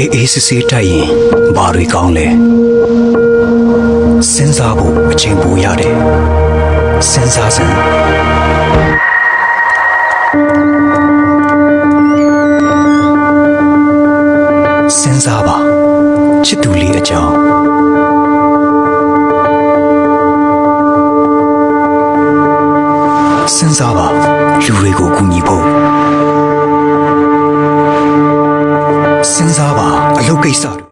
အေးစစ်စစ်တိုက်ရင်ဘာတွေကောင်းလဲစဉ်းစားဖို့အချိန်ပိုရတယ်စဉ်းစားစမ်းစဉ်းစားပါချစ်သူလေးအကြောင်းစဉ်းစားပါလူတွေကိုကူညီဖို့စဉ်းစားပါအလုပ်ကိစ္စ